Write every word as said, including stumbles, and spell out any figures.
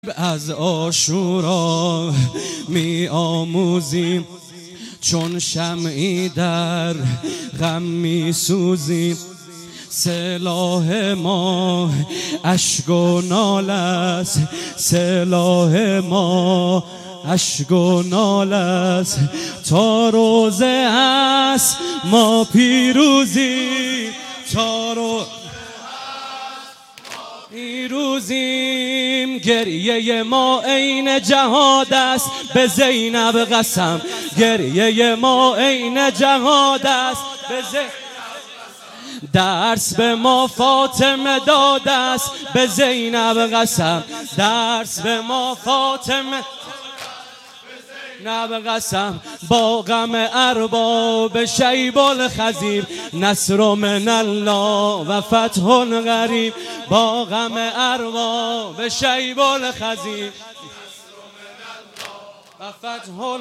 از عاشورا می آموزیم، چون شمعی در غم می سوزیم. سلاح ما اشک و ناله است، سلاح ما اشک و ناله است. تا روزه هست ما پیروزیم، تا روزه پیروزیم. گریه ما عین جهاد است، به زینب قسم. گریه ما عین جهاد است، به زینب. درس به ما فاطمه داد است، به زینب قسم. درس به ما فاطمه نب قسم. با غم ارباب شیب الخزیب، نصر من الله و فتح قریب. با غم ارباب شیب الخزیب و فتح